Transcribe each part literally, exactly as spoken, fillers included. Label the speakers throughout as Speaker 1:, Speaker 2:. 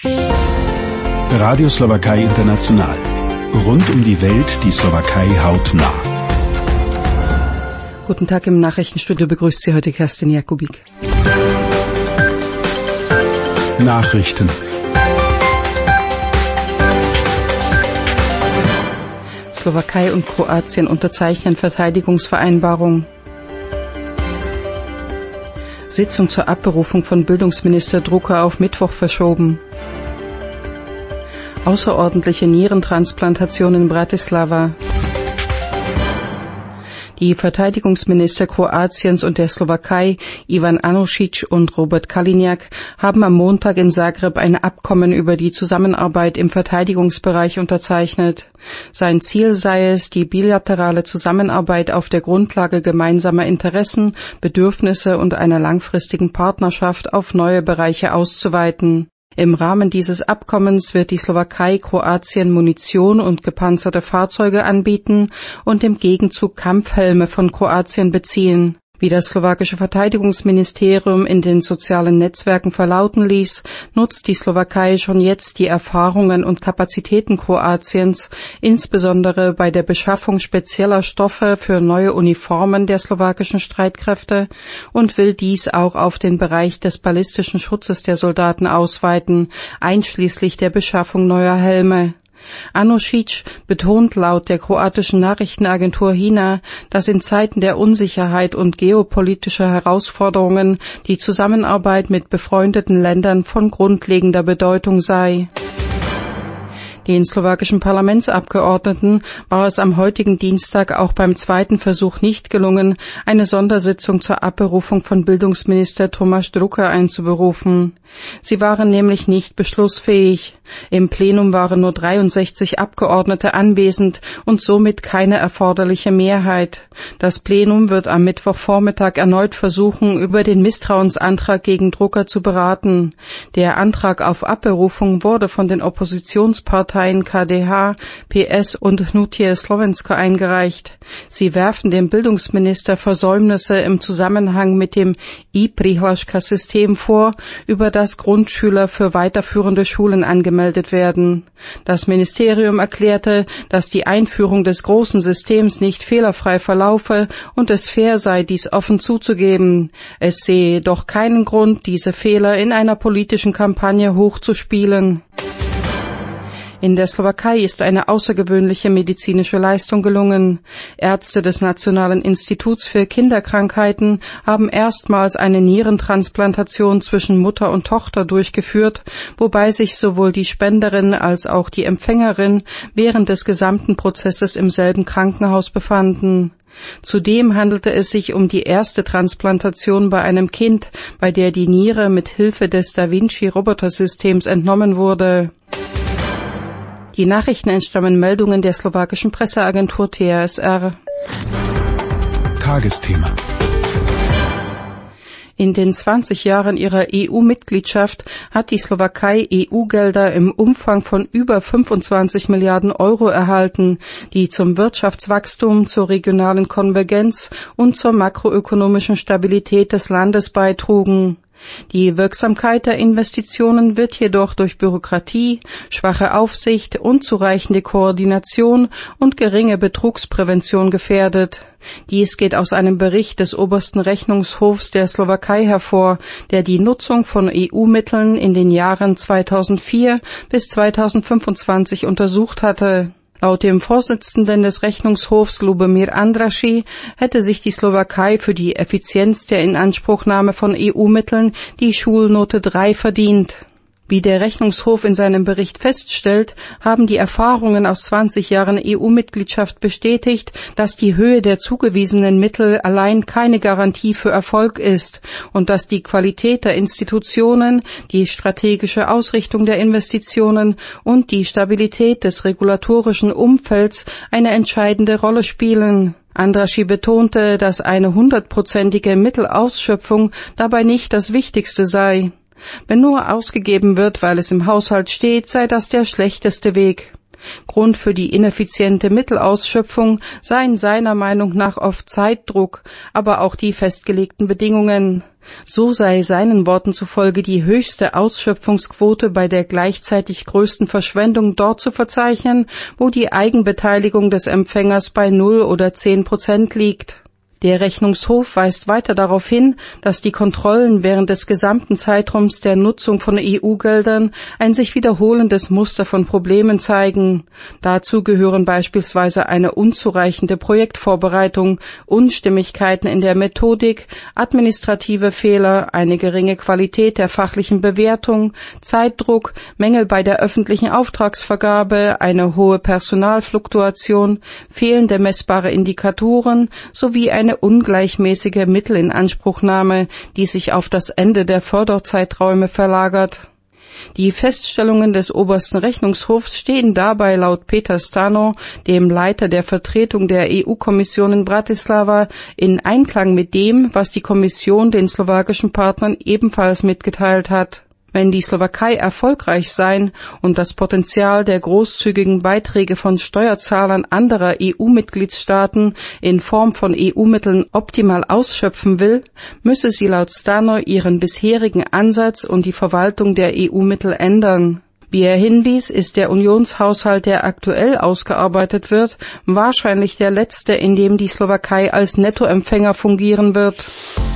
Speaker 1: Radio Slowakei International. Rund um die Welt die Slowakei hautnah.
Speaker 2: Guten Tag, im Nachrichtenstudio begrüßt Sie heute Kerstin Jakubik.
Speaker 1: Nachrichten.
Speaker 2: Slowakei und Kroatien unterzeichnen Verteidigungsvereinbarung. Sitzung zur Abberufung von Bildungsminister Drucker auf Mittwoch verschoben. Außerordentliche Nierentransplantation in Bratislava. Die Verteidigungsminister Kroatiens und der Slowakei, Ivan Anušić und Robert Kaliňák, haben am Montag in Zagreb ein Abkommen über die Zusammenarbeit im Verteidigungsbereich unterzeichnet. Sein Ziel sei es, die bilaterale Zusammenarbeit auf der Grundlage gemeinsamer Interessen, Bedürfnisse und einer langfristigen Partnerschaft auf neue Bereiche auszuweiten. Im Rahmen dieses Abkommens wird die Slowakei Kroatien Munition und gepanzerte Fahrzeuge anbieten und im Gegenzug Kampfhelme von Kroatien beziehen. Wie das slowakische Verteidigungsministerium in den sozialen Netzwerken verlauten ließ, nutzt die Slowakei schon jetzt die Erfahrungen und Kapazitäten Kroatiens, insbesondere bei der Beschaffung spezieller Stoffe für neue Uniformen der slowakischen Streitkräfte, und will dies auch auf den Bereich des ballistischen Schutzes der Soldaten ausweiten, einschließlich der Beschaffung neuer Helme. Anušić betont laut der kroatischen Nachrichtenagentur HINA, dass in Zeiten der Unsicherheit und geopolitischer Herausforderungen die Zusammenarbeit mit befreundeten Ländern von grundlegender Bedeutung sei. Den slowakischen Parlamentsabgeordneten war es am heutigen Dienstag auch beim zweiten Versuch nicht gelungen, eine Sondersitzung zur Abberufung von Bildungsminister Tomáš Drucker einzuberufen. Sie waren nämlich nicht beschlussfähig. Im Plenum waren nur dreiundsechzig Abgeordnete anwesend und somit keine erforderliche Mehrheit. Das Plenum wird am Mittwochvormittag erneut versuchen, über den Misstrauensantrag gegen Drucker zu beraten. Der Antrag auf Abberufung wurde von den Oppositionsparteien K D H, P S und Hnutie Slovensko eingereicht. Sie werfen dem Bildungsminister Versäumnisse im Zusammenhang mit dem e-Prihláška-System vor, über das Grundschüler für weiterführende Schulen angemeldet werden. Das Ministerium erklärte, dass die Einführung des großen Systems nicht fehlerfrei verlaufe und es fair sei, dies offen zuzugeben. Es sehe jedoch keinen Grund, diese Fehler in einer politischen Kampagne hochzuspielen. In der Slowakei ist eine außergewöhnliche medizinische Leistung gelungen. Ärzte des Nationalen Instituts für Kinderkrankheiten haben erstmals eine Nierentransplantation zwischen Mutter und Tochter durchgeführt, wobei sich sowohl die Spenderin als auch die Empfängerin während des gesamten Prozesses im selben Krankenhaus befanden. Zudem handelte es sich um die erste Transplantation bei einem Kind, bei der die Niere mit Hilfe des Da Vinci-Robotersystems entnommen wurde. Die Nachrichten entstammen Meldungen der slowakischen Presseagentur T A S R.
Speaker 1: Tagesthema.
Speaker 2: In den zwanzig Jahren ihrer E U-Mitgliedschaft hat die Slowakei E U-Gelder im Umfang von über fünfundzwanzig Milliarden Euro erhalten, die zum Wirtschaftswachstum, zur regionalen Konvergenz und zur makroökonomischen Stabilität des Landes beitrugen. Die Wirksamkeit der Investitionen wird jedoch durch Bürokratie, schwache Aufsicht, unzureichende Koordination und geringe Betrugsprävention gefährdet. Dies geht aus einem Bericht des obersten Rechnungshofs der Slowakei hervor, der die Nutzung von E U-Mitteln in den Jahren zweitausendvier bis zweitausendfünfundzwanzig untersucht hatte. Laut dem Vorsitzenden des Rechnungshofs Lubomír Andrassy hätte sich die Slowakei für die Effizienz der Inanspruchnahme von E U-Mitteln die Schulnote drei verdient. Wie der Rechnungshof in seinem Bericht feststellt, haben die Erfahrungen aus zwanzig Jahren E U-Mitgliedschaft bestätigt, dass die Höhe der zugewiesenen Mittel allein keine Garantie für Erfolg ist und dass die Qualität der Institutionen, die strategische Ausrichtung der Investitionen und die Stabilität des regulatorischen Umfelds eine entscheidende Rolle spielen. Andrassy betonte, dass eine hundertprozentige Mittelausschöpfung dabei nicht das Wichtigste sei. Wenn nur ausgegeben wird, weil es im Haushalt steht, sei das der schlechteste Weg. Grund für die ineffiziente Mittelausschöpfung seien seiner Meinung nach oft Zeitdruck, aber auch die festgelegten Bedingungen. So sei seinen Worten zufolge die höchste Ausschöpfungsquote bei der gleichzeitig größten Verschwendung dort zu verzeichnen, wo die Eigenbeteiligung des Empfängers bei null oder zehn Prozent liegt. Der Rechnungshof weist weiter darauf hin, dass die Kontrollen während des gesamten Zeitraums der Nutzung von E U-Geldern ein sich wiederholendes Muster von Problemen zeigen. Dazu gehören beispielsweise eine unzureichende Projektvorbereitung, Unstimmigkeiten in der Methodik, administrative Fehler, eine geringe Qualität der fachlichen Bewertung, Zeitdruck, Mängel bei der öffentlichen Auftragsvergabe, eine hohe Personalfluktuation, fehlende messbare Indikatoren sowie eine ungleichmäßige Mittelinanspruchnahme, die sich auf das Ende der Förderzeiträume verlagert. Die Feststellungen des obersten Rechnungshofs stehen dabei laut Peter Stano, dem Leiter der Vertretung der E U-Kommission in Bratislava, in Einklang mit dem, was die Kommission den slowakischen Partnern ebenfalls mitgeteilt hat. Wenn die Slowakei erfolgreich sein und das Potenzial der großzügigen Beiträge von Steuerzahlern anderer E U-Mitgliedstaaten in Form von E U-Mitteln optimal ausschöpfen will, müsse sie laut Stano ihren bisherigen Ansatz und die Verwaltung der E U-Mittel ändern. Wie er hinwies, ist der Unionshaushalt, der aktuell ausgearbeitet wird, wahrscheinlich der letzte, in dem die Slowakei als Nettoempfänger fungieren wird.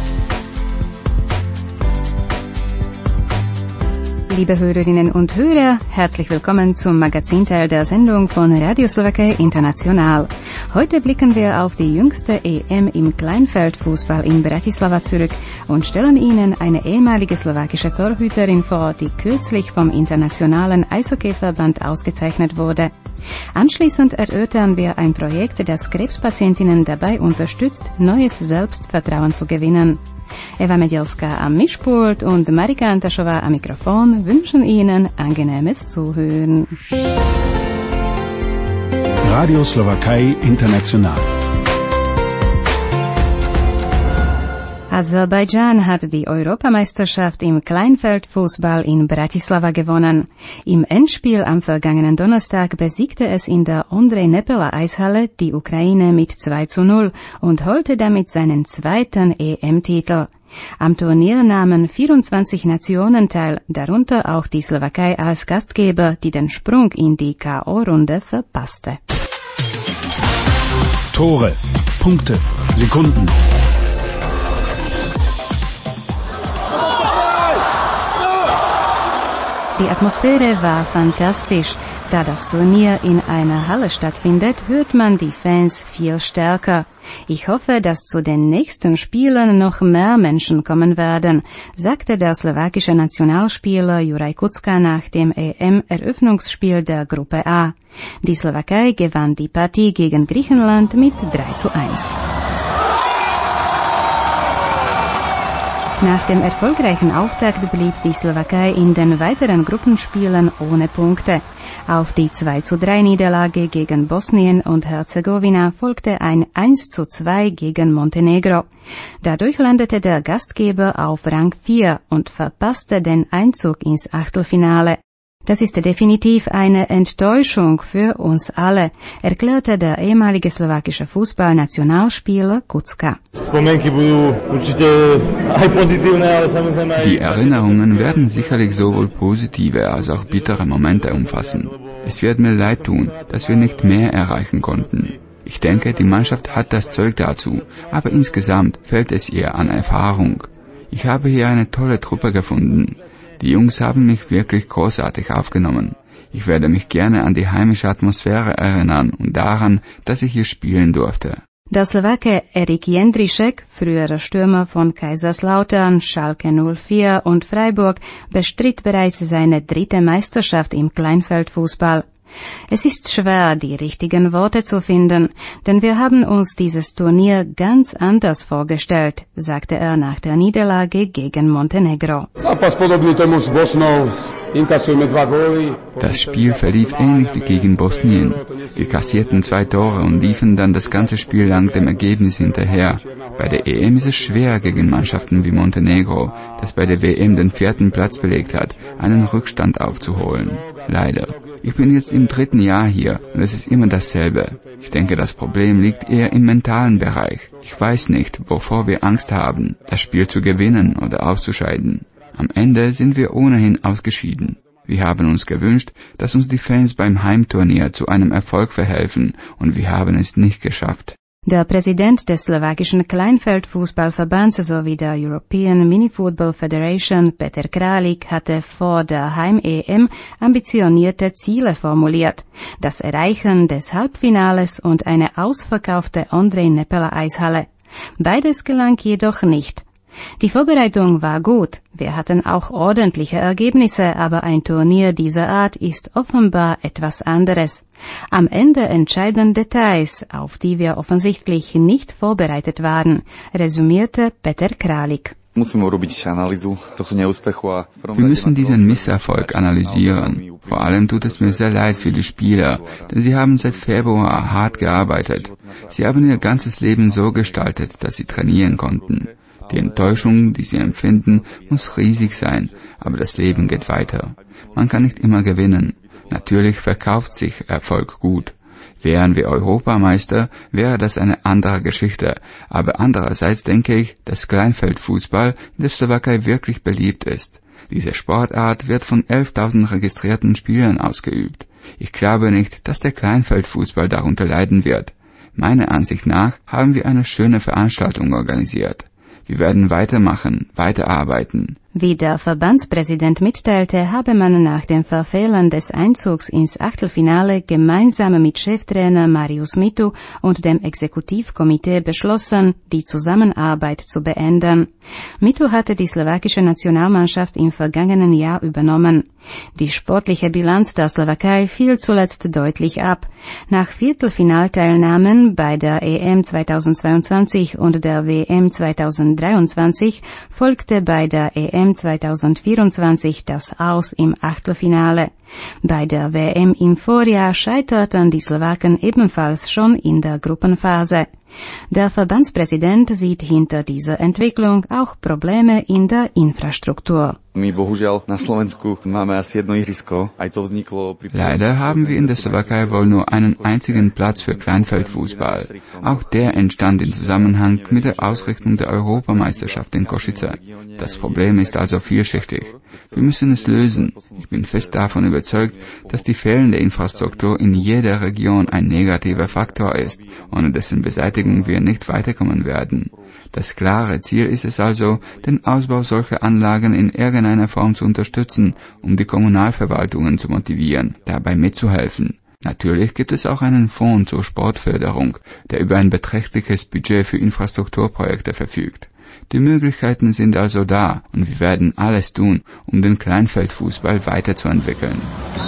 Speaker 3: Liebe Hörerinnen und Hörer, herzlich willkommen zum Magazinteil der Sendung von Radio Slowakei International. Heute blicken wir auf die jüngste E M im Kleinfeldfußball in Bratislava zurück und stellen Ihnen eine ehemalige slowakische Torhüterin vor, die kürzlich vom Internationalen Eishockeyverband ausgezeichnet wurde. Anschließend erörtern wir ein Projekt, das Krebspatientinnen dabei unterstützt, neues Selbstvertrauen zu gewinnen. Eva Medielska am Mischpult und Marika Antaschova am Mikrofon wünschen Ihnen angenehmes Zuhören.
Speaker 1: Radio Slowakei International.
Speaker 3: Aserbaidschan hat die Europameisterschaft im Kleinfeldfußball in Bratislava gewonnen. Im Endspiel am vergangenen Donnerstag besiegte es in der Ondrej Nepela Eishalle die Ukraine mit zwei zu null und holte damit seinen zweiten E M-Titel. Am Turnier nahmen vierundzwanzig Nationen teil, darunter auch die Slowakei als Gastgeber, die den Sprung in die K O-Runde verpasste.
Speaker 1: Tore, Punkte, Sekunden.
Speaker 3: Die Atmosphäre war fantastisch. Da das Turnier in einer Halle stattfindet, hört man die Fans viel stärker. Ich hoffe, dass zu den nächsten Spielen noch mehr Menschen kommen werden, sagte der slowakische Nationalspieler Juraj Kucka nach dem E M-Eröffnungsspiel der Gruppe A. Die Slowakei gewann die Partie gegen Griechenland mit drei zu eins. Nach dem erfolgreichen Auftakt blieb die Slowakei in den weiteren Gruppenspielen ohne Punkte. Auf die zwei zu drei Niederlage gegen Bosnien und Herzegowina folgte ein eins zu zwei gegen Montenegro. Dadurch landete der Gastgeber auf Rang vier und verpasste den Einzug ins Achtelfinale. Das ist definitiv eine Enttäuschung für uns alle, erklärte der ehemalige slowakische Fußballnationalspieler Kucka.
Speaker 4: Die Erinnerungen werden sicherlich sowohl positive als auch bittere Momente umfassen. Es wird mir leid tun, dass wir nicht mehr erreichen konnten. Ich denke, die Mannschaft hat das Zeug dazu, aber insgesamt fehlt es ihr an Erfahrung. Ich habe hier eine tolle Truppe gefunden. Die Jungs haben mich wirklich großartig aufgenommen. Ich werde mich gerne an die heimische Atmosphäre erinnern und daran, dass ich hier spielen durfte.
Speaker 3: Der Slowake Erik Jędryšek, früherer Stürmer von Kaiserslautern, Schalke null vier und Freiburg, bestritt bereits seine dritte Meisterschaft im Kleinfeldfußball. Es ist schwer, die richtigen Worte zu finden, denn wir haben uns dieses Turnier ganz anders vorgestellt, sagte er nach der Niederlage gegen Montenegro.
Speaker 4: Das Spiel verlief ähnlich wie gegen Bosnien. Wir kassierten zwei Tore und liefen dann das ganze Spiel lang dem Ergebnis hinterher. Bei der E M ist es schwer, gegen Mannschaften wie Montenegro, das bei der W M den vierten Platz belegt hat, einen Rückstand aufzuholen. Leider. Ich bin jetzt im dritten Jahr hier und es ist immer dasselbe. Ich denke, das Problem liegt eher im mentalen Bereich. Ich weiß nicht, wovor wir Angst haben, das Spiel zu gewinnen oder auszuscheiden. Am Ende sind wir ohnehin ausgeschieden. Wir haben uns gewünscht, dass uns die Fans beim Heimturnier zu einem Erfolg verhelfen und wir haben es nicht geschafft.
Speaker 3: Der Präsident des slowakischen Kleinfeldfußballverbands sowie der European Mini-Football Federation, Peter Kralik, hatte vor der Heim-E M ambitionierte Ziele formuliert. Das Erreichen des Halbfinales und eine ausverkaufte Andrej Nepela-Eishalle. Beides gelang jedoch nicht. Die Vorbereitung war gut, wir hatten auch ordentliche Ergebnisse, aber ein Turnier dieser Art ist offenbar etwas anderes. Am Ende entscheiden Details, auf die wir offensichtlich nicht vorbereitet waren, resümierte Peter Kralik.
Speaker 4: Wir müssen diesen Misserfolg analysieren. Vor allem tut es mir sehr leid für die Spieler, denn sie haben seit Februar hart gearbeitet. Sie haben ihr ganzes Leben so gestaltet, dass sie trainieren konnten. Die Enttäuschung, die sie empfinden, muss riesig sein, aber das Leben geht weiter. Man kann nicht immer gewinnen. Natürlich verkauft sich Erfolg gut. Wären wir Europameister, wäre das eine andere Geschichte. Aber andererseits denke ich, dass Kleinfeldfußball in der Slowakei wirklich beliebt ist. Diese Sportart wird von elftausend registrierten Spielern ausgeübt. Ich glaube nicht, dass der Kleinfeldfußball darunter leiden wird. Meiner Ansicht nach haben wir eine schöne Veranstaltung organisiert. Wir werden weitermachen, weiterarbeiten.
Speaker 3: Wie der Verbandspräsident mitteilte, habe man nach dem Verfehlen des Einzugs ins Achtelfinale gemeinsam mit Cheftrainer Marius Mitu und dem Exekutivkomitee beschlossen, die Zusammenarbeit zu beenden. Mitu hatte die slowakische Nationalmannschaft im vergangenen Jahr übernommen. Die sportliche Bilanz der Slowakei fiel zuletzt deutlich ab. Nach Viertelfinalteilnahmen bei der E M zweitausendzweiundzwanzig und der W M zweitausenddreiundzwanzig folgte bei der E M zweitausendvierundzwanzig das Aus im Achtelfinale. Bei der W M im Vorjahr scheiterten die Slowaken ebenfalls schon in der Gruppenphase. Der Verbandspräsident sieht hinter dieser Entwicklung auch Probleme in der Infrastruktur.
Speaker 4: Leider haben wir in der Slowakei wohl nur einen einzigen Platz für Kleinfeldfußball. Auch der entstand im Zusammenhang mit der Ausrichtung der Europameisterschaft in Košice. Das Problem ist also vielschichtig. Wir müssen es lösen. Ich bin fest davon überzeugt, dass die fehlende Infrastruktur in jeder Region ein negativer Faktor ist, ohne dessen Beseitigung wir nicht weiterkommen werden. Das klare Ziel ist es also, den Ausbau solcher Anlagen in irgendeiner Form zu unterstützen, um die Kommunalverwaltungen zu motivieren, dabei mitzuhelfen. Natürlich gibt es auch einen Fonds zur Sportförderung, der über ein beträchtliches Budget für Infrastrukturprojekte verfügt. Die Möglichkeiten sind also da und wir werden alles tun, um den Kleinfeldfußball weiterzuentwickeln.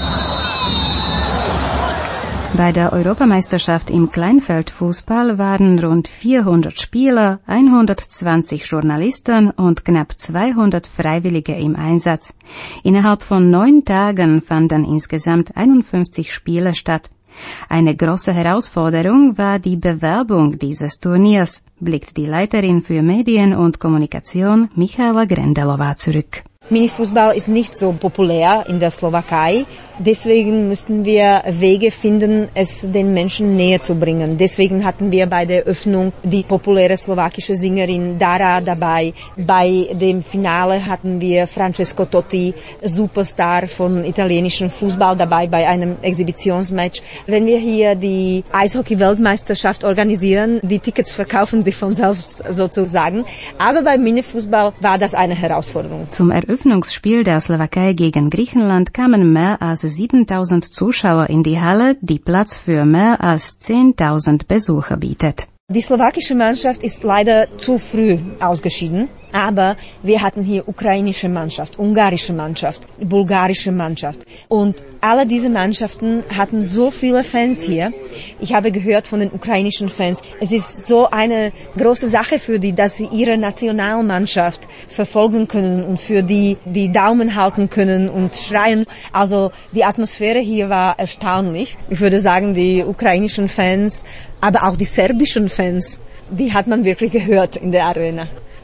Speaker 3: Bei der Europameisterschaft im Kleinfeldfußball waren rund vierhundert Spieler, hundertzwanzig Journalisten und knapp zweihundert Freiwillige im Einsatz. Innerhalb von neun Tagen fanden insgesamt einundfünfzig Spiele statt. Eine große Herausforderung war die Bewerbung dieses Turniers, blickt die Leiterin für Medien und Kommunikation Michaela Grendelová zurück.
Speaker 5: Minifußball ist nicht so populär in der Slowakei, deswegen müssten wir Wege finden, es den Menschen näher zu bringen. Deswegen hatten wir bei der Öffnung die populäre slowakische Sängerin Dara dabei. Bei dem Finale hatten wir Francesco Totti, Superstar von italienischem Fußball, dabei bei einem Exhibitionsmatch. Wenn wir hier die Eishockey-Weltmeisterschaft organisieren, die Tickets verkaufen sich von selbst sozusagen. Aber beim Minifußball war das eine Herausforderung.
Speaker 3: Zum Eröffnungsspiel der Slowakei gegen Griechenland kamen mehr als siebentausend Zuschauer in die Halle, die Platz für mehr als zehntausend Besucher bietet.
Speaker 5: Die slowakische Mannschaft ist leider zu früh ausgeschieden, aber wir hatten hier ukrainische Mannschaft, ungarische Mannschaft, bulgarische Mannschaft und alle diese Mannschaften hatten so viele Fans hier. Ich habe gehört von den ukrainischen Fans, es ist so eine große Sache für die, dass sie ihre Nationalmannschaft verfolgen können und für die die Daumen halten können und schreien. Also die Atmosphäre hier war erstaunlich. Ich würde sagen, die ukrainischen Fans, aber auch die serbischen Fans, die hat man wirklich gehört in der Arena.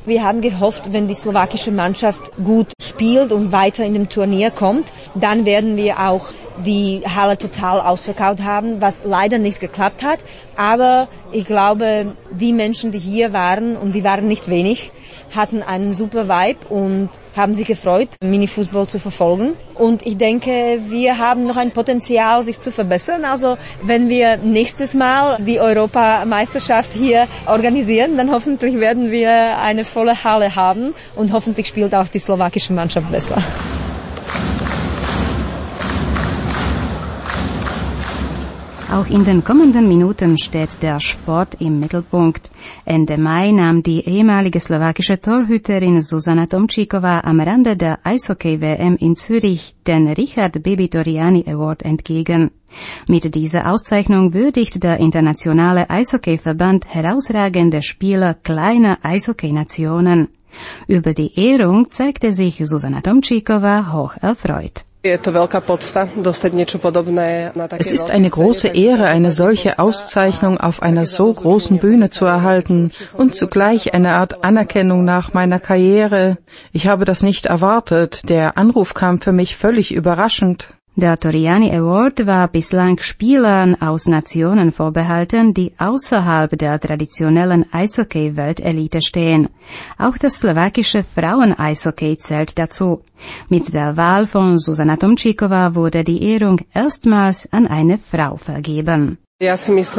Speaker 5: Wir haben gehofft, wenn die slowakische Mannschaft gut spielt und weiter in dem Turnier kommt, dann werden wir auch die Halle total ausverkauft haben, was leider nicht geklappt hat. Aber ich glaube, die Menschen, die hier waren, und die waren nicht wenig, hatten einen super Vibe und haben sich gefreut, Mini-Fußball zu verfolgen. Und ich denke, wir haben noch ein Potenzial, sich zu verbessern. Also wenn wir nächstes Mal die Europameisterschaft hier organisieren, dann hoffentlich werden wir eine volle Halle haben und hoffentlich spielt auch die slowakische Mannschaft besser.
Speaker 3: Auch in den kommenden Minuten steht der Sport im Mittelpunkt. Ende Mai nahm die ehemalige slowakische Torhüterin Zuzana Tomčíková am Rande der Eishockey-W M in Zürich den Richard Bibi-Toriani Award entgegen. Mit dieser Auszeichnung würdigt der internationale Eishockeyverband herausragende Spieler kleiner Eishockey-Nationen. Über die Ehrung zeigte sich Zuzana Tomčíková hoch erfreut.
Speaker 2: Es ist eine große Ehre, eine solche Auszeichnung auf einer so großen Bühne zu erhalten und zugleich eine Art Anerkennung nach meiner Karriere. Ich habe das nicht erwartet. Der Anruf kam für mich völlig überraschend.
Speaker 3: Der Toriani Award war bislang Spielern aus Nationen vorbehalten, die außerhalb der traditionellen Eishockey-Weltelite stehen. Auch das slowakische Frauen-Eishockey zählt dazu. Mit der Wahl von Zuzana Tomčíková wurde die Ehrung erstmals an eine Frau vergeben.
Speaker 2: Ich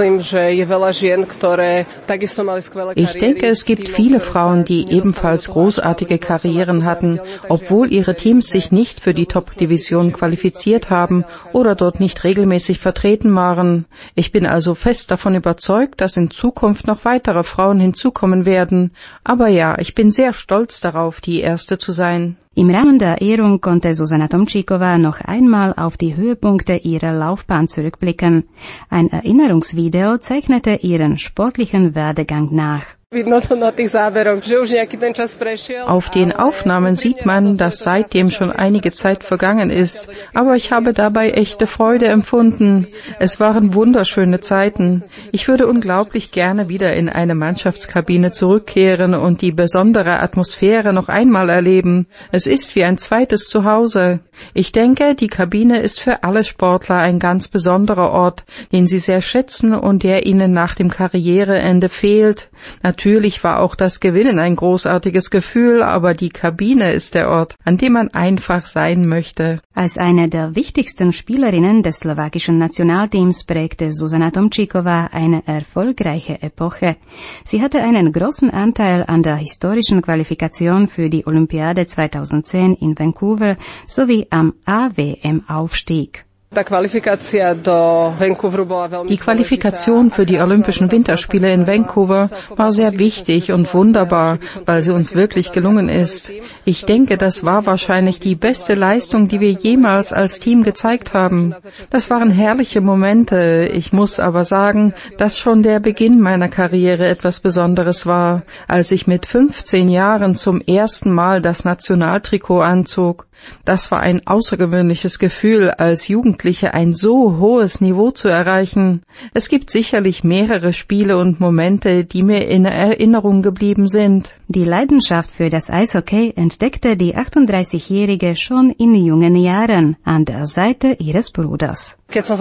Speaker 2: denke, es gibt viele Frauen, die ebenfalls großartige Karrieren hatten, obwohl ihre Teams sich nicht für die Top-Division qualifiziert haben oder dort nicht regelmäßig vertreten waren. Ich bin also fest davon überzeugt, dass in Zukunft noch weitere Frauen hinzukommen werden. Aber ja, ich bin sehr stolz darauf, die Erste zu sein.
Speaker 3: Im Rahmen der Ehrung konnte Zuzana Tomčíková noch einmal auf die Höhepunkte ihrer Laufbahn zurückblicken. Ein Erinnerungsvideo zeichnete ihren sportlichen Werdegang nach.
Speaker 2: Auf den Aufnahmen sieht man, dass seitdem schon einige Zeit vergangen ist, aber ich habe dabei echte Freude empfunden. Es waren wunderschöne Zeiten. Ich würde unglaublich gerne wieder in eine Mannschaftskabine zurückkehren und die besondere Atmosphäre noch einmal erleben. Es ist wie ein zweites Zuhause. Ich denke, die Kabine ist für alle Sportler ein ganz besonderer Ort, den sie sehr schätzen und der ihnen nach dem Karriereende fehlt. Natürlich war auch das Gewinnen ein großartiges Gefühl, aber die Kabine ist der Ort, an dem man einfach sein möchte.
Speaker 3: Als eine der wichtigsten Spielerinnen des slowakischen Nationalteams prägte Zuzana Tomčíková eine erfolgreiche Epoche. Sie hatte einen großen Anteil an der historischen Qualifikation für die Olympiade zweitausendzehn in Vancouver sowie am A W M-Aufstieg.
Speaker 2: Die Qualifikation für die Olympischen Winterspiele in Vancouver war sehr wichtig und wunderbar, weil sie uns wirklich gelungen ist. Ich denke, das war wahrscheinlich die beste Leistung, die wir jemals als Team gezeigt haben. Das waren herrliche Momente. Ich muss aber sagen, dass schon der Beginn meiner Karriere etwas Besonderes war, als ich mit fünfzehn Jahren zum ersten Mal das Nationaltrikot anzog. Das war ein außergewöhnliches Gefühl, als Jugendliche ein so hohes Niveau zu erreichen. Es gibt sicherlich mehrere Spiele und Momente, die mir in Erinnerung geblieben sind.
Speaker 3: Die Leidenschaft für das Eishockey entdeckte die achtunddreißigjährige schon in jungen Jahren an der Seite ihres Bruders.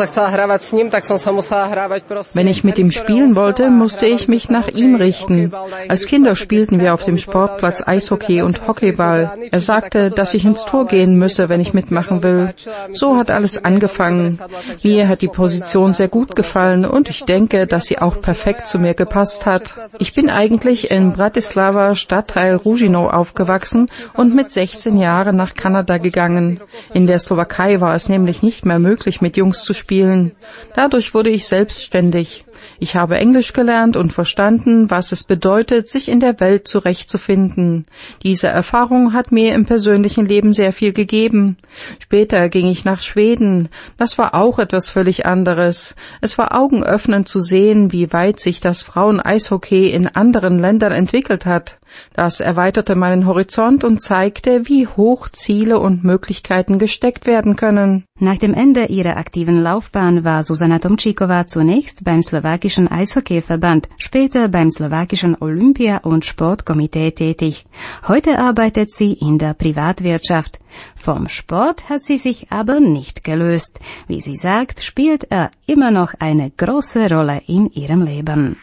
Speaker 2: Wenn ich mit ihm spielen wollte, musste ich mich nach ihm richten. Als Kinder spielten wir auf dem Sportplatz Eishockey und Hockeyball. Er sagte, dass ich ins Tor gehen müsse, wenn ich mitmachen will. So hat alles angefangen. Mir hat die Position sehr gut gefallen und ich denke, dass sie auch perfekt zu mir gepasst hat. Ich bin eigentlich in Bratislava, Stadtteil Ružino, aufgewachsen und mit sechzehn Jahren nach Kanada gegangen. In der Slowakei war es nämlich nicht mehr möglich, mit Jungs zu spielen. Dadurch wurde ich selbstständig. Ich habe Englisch gelernt und verstanden, was es bedeutet, sich in der Welt zurechtzufinden. Diese Erfahrung hat mir im persönlichen Leben sehr viel gegeben. Später ging ich nach Schweden. Das war auch etwas völlig anderes. Es war augenöffnend zu sehen, wie weit sich das Frauen-Eishockey in anderen Ländern entwickelt hat. Das erweiterte meinen Horizont und zeigte, wie hoch Ziele und Möglichkeiten gesteckt werden können.
Speaker 3: Nach dem Ende ihrer aktiven Laufbahn war Zuzana Tomčíková zunächst beim slowakischen Eishockeyverband, später beim slowakischen Olympia- und Sportkomitee tätig. Heute arbeitet sie in der Privatwirtschaft. Vom Sport hat sie sich aber nicht gelöst. Wie sie sagt, spielt er immer noch eine große Rolle in ihrem Leben.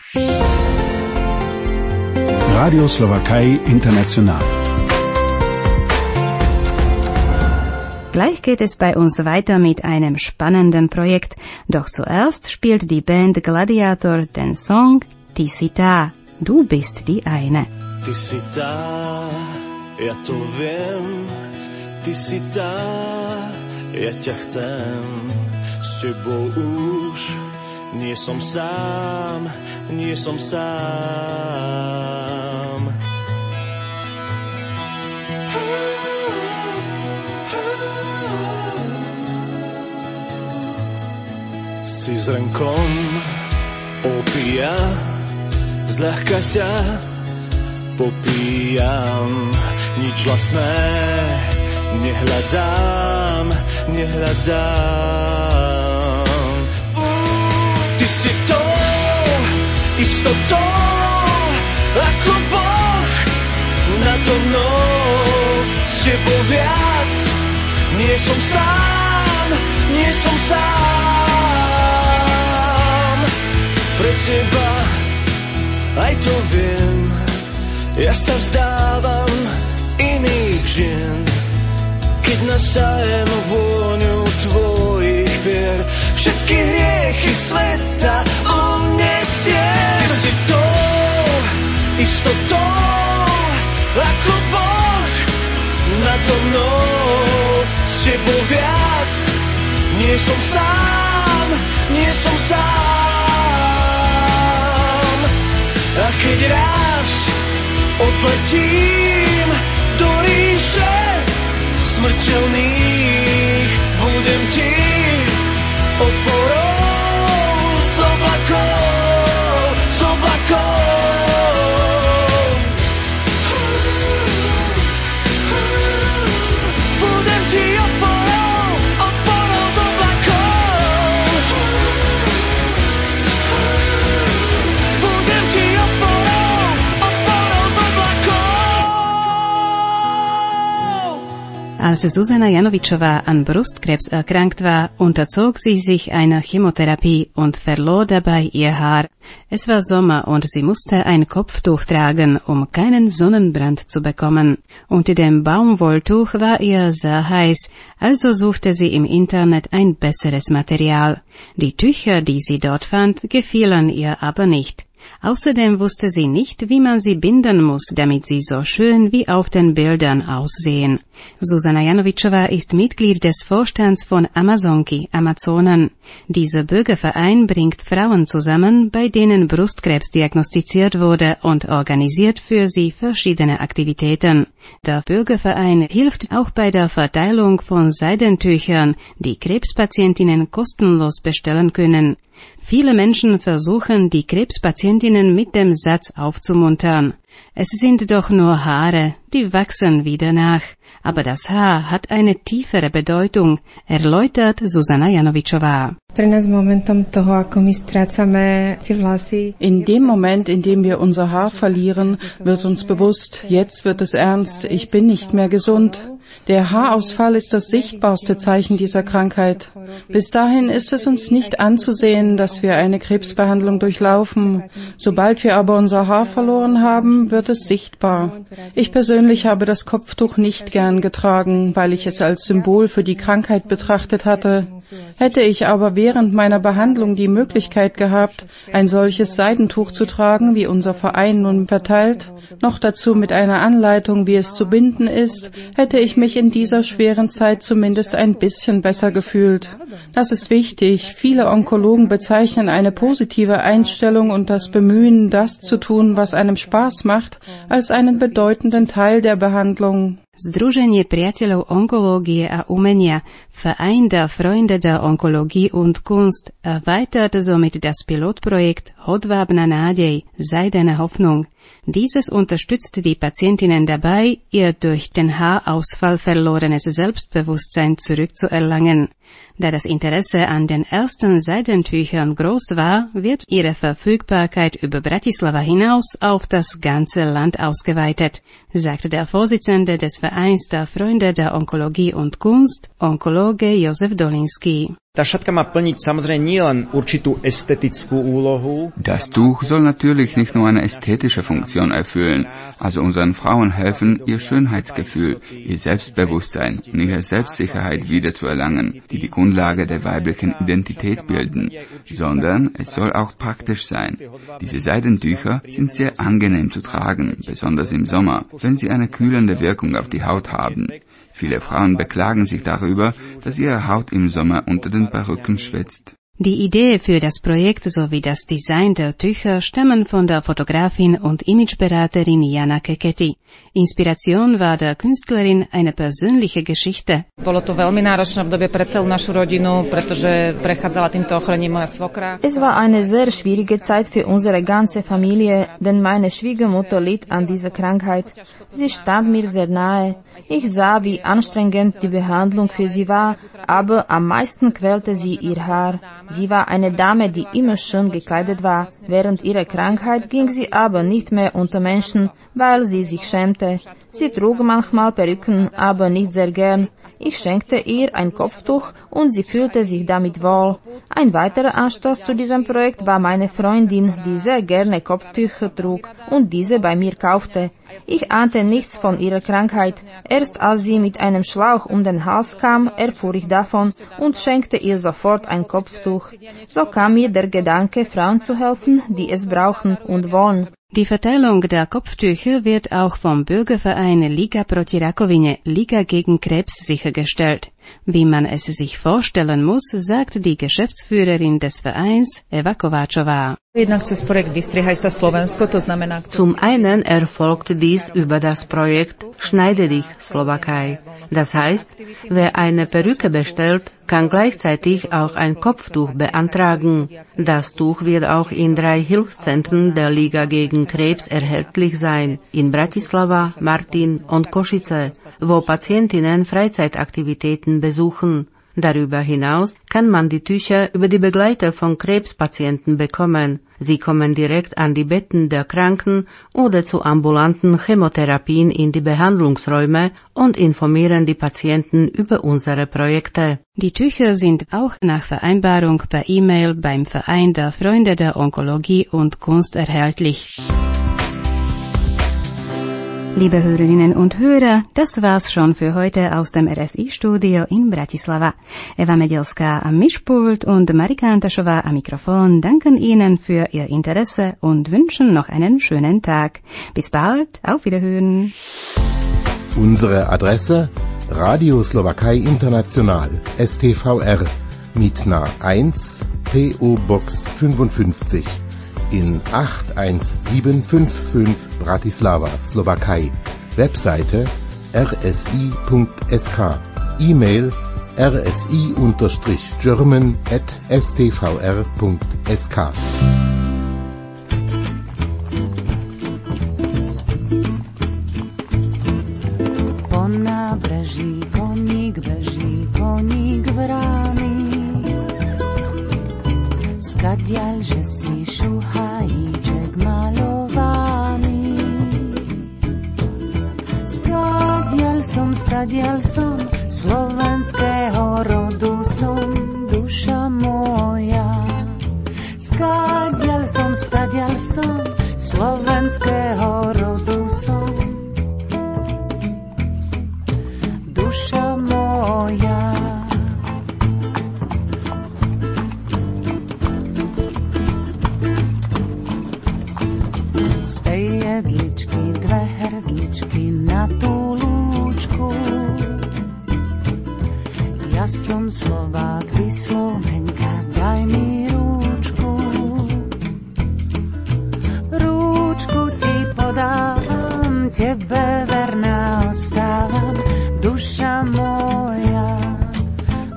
Speaker 1: Radio Slowakei International.
Speaker 3: Gleich geht es bei uns weiter mit einem spannenden Projekt. Doch zuerst spielt die Band Gladiator den Song Ty si tá, du bist die eine.
Speaker 6: Ty si tá, ja to viem, ty si tá, ja ťa chcem. S tebou už nie som sám, nie som sám. Si zrnkom opia, zľahka ťa popíjam. Nič lacné nehľadám, nehľadám. Ty si to, istotou, ako Boh nado mnou. S tebou viac, nie som sám, nie som sám. Pre teba aj to viem, ja sa vzdávam iných žien, keď nasajem vôňu tvojich pier. Všetky hriechy sveta unesiem. Ty si to, istotou, ako Boh nado mnou. S tebou viac, nie som sám, nie som sám. A keď raz odletím do ríše smrteľných, budem ti oporou z oblakov, z oblakov. Budem ti oporou, oporou z oblakov. Budem ti oporou, oporou z oblakov.
Speaker 3: Als Zuzana Janovičová an Brustkrebs erkrankt war, unterzog sie sich einer Chemotherapie und verlor dabei ihr Haar. Es war Sommer und sie musste ein Kopftuch tragen, um keinen Sonnenbrand zu bekommen. Unter dem Baumwolltuch war ihr sehr heiß, also suchte sie im Internet ein besseres Material. Die Tücher, die sie dort fand, gefielen ihr aber nicht. Außerdem wusste sie nicht, wie man sie binden muss, damit sie so schön wie auf den Bildern aussehen. Zuzana Janovičová ist Mitglied des Vorstands von Amazonki, Amazonen. Dieser Bürgerverein bringt Frauen zusammen, bei denen Brustkrebs diagnostiziert wurde, und organisiert für sie verschiedene Aktivitäten. Der Bürgerverein hilft auch bei der Verteilung von Seidentüchern, die Krebspatientinnen kostenlos bestellen können. Viele Menschen versuchen, die Krebspatientinnen mit dem Satz aufzumuntern: Es sind doch nur Haare, die wachsen wieder nach. Aber das Haar hat eine tiefere Bedeutung, erläutert Zuzana Janovičová.
Speaker 2: In dem Moment, in dem wir unser Haar verlieren, wird uns bewusst, jetzt wird es ernst, ich bin nicht mehr gesund. Der Haarausfall ist das sichtbarste Zeichen dieser Krankheit. Bis dahin ist es uns nicht anzusehen, dass wir eine Krebsbehandlung durchlaufen. Sobald wir aber unser Haar verloren haben, wird es sichtbar. Ich persönlich habe das Kopftuch nicht gern getragen, weil ich es als Symbol für die Krankheit betrachtet hatte. Hätte ich aber während meiner Behandlung die Möglichkeit gehabt, ein solches Seidentuch zu tragen, wie unser Verein nun verteilt, noch dazu mit einer Anleitung, wie es zu binden ist, hätte ich mich in dieser schweren Zeit zumindest ein bisschen besser gefühlt. Das ist wichtig. Viele Onkologen bezeichnen eine positive Einstellung und das Bemühen, das zu tun, was einem Spaß macht, als einen bedeutenden Teil der Behandlung.
Speaker 3: Združenie priateľov onkológie a umenia Verein der Freunde der Onkologie und Kunst erweitert somit das Pilotprojekt Hodvábna nádej, seidene Hoffnung. Dieses unterstützt die Patientinnen dabei, ihr durch den Haarausfall verlorenes Selbstbewusstsein zurückzuerlangen. Da das Interesse an den ersten Seidentüchern groß war, wird ihre Verfügbarkeit über Bratislava hinaus auf das ganze Land ausgeweitet, sagte der Vorsitzende des Vereins der Freunde der Onkologie und Kunst, Onkologe Josef Dolinský.
Speaker 7: Tá šatka má plniť samozrejme nielen určitú estetickú úlohu.
Speaker 4: Das Tuch soll natürlich nicht nur eine ästhetische Funktion erfüllen, also unseren Frauen helfen, ihr Schönheitsgefühl, ihr Selbstbewusstsein und ihre Selbstsicherheit wiederzuerlangen, die die Grundlage der weiblichen Identität bilden, sondern es soll auch praktisch sein. Diese Seidentücher sind sehr angenehm zu tragen, besonders im Sommer, wenn sie eine kühlende Wirkung auf die Haut haben. Viele Frauen beklagen sich darüber, dass ihre Haut im Sommer unter den Perücken schwitzt.
Speaker 3: Die Idee für das Projekt sowie das Design der Tücher stammen von der Fotografin und Imageberaterin Jana Kekety. Inspiration war der Künstlerin eine persönliche Geschichte.
Speaker 8: Bolo to veľmi náročné obdobie pre celú našu rodinu, pretože prechádzala týmto ochorením moja svokra.
Speaker 9: Es war eine sehr schwierige Zeit für unsere ganze Familie, denn meine Schwiegermutter litt an dieser Krankheit. Sie stand mir sehr nahe. Ich sah, wie anstrengend die Behandlung für sie war, aber am meisten quälte sie ihr Haar. Sie war eine Dame, die immer schön gekleidet war. Während ihrer Krankheit ging sie aber nicht mehr unter Menschen, weil sie sich schämte. Sie trug manchmal Perücken, aber nicht sehr gern. Ich schenkte ihr ein Kopftuch und sie fühlte sich damit wohl. Ein weiterer Anstoß zu diesem Projekt war meine Freundin, die sehr gerne Kopftücher trug und diese bei mir kaufte. Ich ahnte nichts von ihrer Krankheit. Erst als sie mit einem Schlauch um den Hals kam, erfuhr ich davon und schenkte ihr sofort ein Kopftuch. So kam mir der Gedanke, Frauen zu helfen, die es brauchen und wollen.
Speaker 3: Die Verteilung der Kopftücher wird auch vom Bürgerverein Liga proti rakovine, Liga gegen Krebs, sichergestellt. Wie man es sich vorstellen muss, sagt die Geschäftsführerin des Vereins, Eva Kováčová.
Speaker 10: Zum einen erfolgt dies über das Projekt Schneide dich, Slowakei. Das heißt, wer eine Perücke bestellt, kann gleichzeitig auch ein Kopftuch beantragen. Das Tuch wird auch in drei Hilfszentren der Liga gegen Krebs erhältlich sein, in Bratislava, Martin und Košice, wo Patientinnen Freizeitaktivitäten besuchen. Darüber hinaus kann man die Tücher über die Begleiter von Krebspatienten bekommen. Sie kommen direkt an die Betten der Kranken oder zu ambulanten Chemotherapien in die Behandlungsräume und informieren die Patienten über unsere Projekte.
Speaker 3: Die Tücher sind auch nach Vereinbarung per E-Mail beim Verein der Freunde der Onkologie und Kunst erhältlich. Liebe Hörerinnen und Hörer, das war's schon für heute aus dem R S I-Studio in Bratislava. Eva Medielská am Mischpult und Marika Antašová am Mikrofon danken Ihnen für Ihr Interesse und wünschen noch einen schönen Tag. Bis bald, auf Wiederhören.
Speaker 11: Unsere Adresse: Radio Slowakei International, S T V R, Mitna eins, P O Box fünfundfünfzig. In acht eins sieben fünf fünf Bratislava, Slowakei. Webseite r s i punkt s k. E-Mail r s i German at s t v r punkt s k.
Speaker 12: Po nábreží koník beží, koník vrány. Skadiaľ, že si šuhajíček malovaný. Skadiaľ som, skadiaľ som, slovenského rodu som, duša moja. Skadiaľ som, skadiaľ som, slovenského rodu som, duša moja. Jedličky, dve hrdličky na tú lúčku. Ja som Slovák, ty Slovenka, daj mi rúčku. Rúčku ti podávam, tebe verná ostávam, duša moja.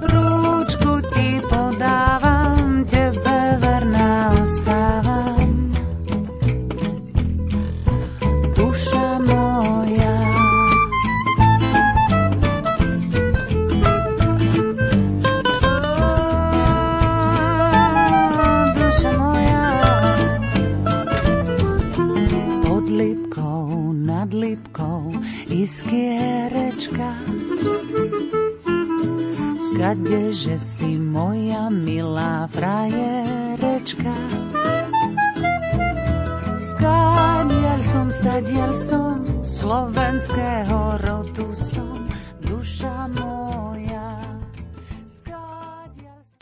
Speaker 12: bude, že si moja milá frajerečka. Stadiaľ som, stadiaľ som, slovenského rodu som.